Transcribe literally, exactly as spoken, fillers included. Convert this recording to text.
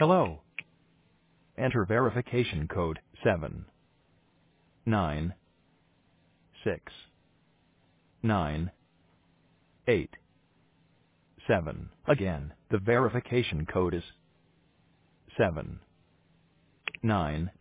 Hello. Enter verification code seven nine six nine eight seven. Again, the verification code is seven nine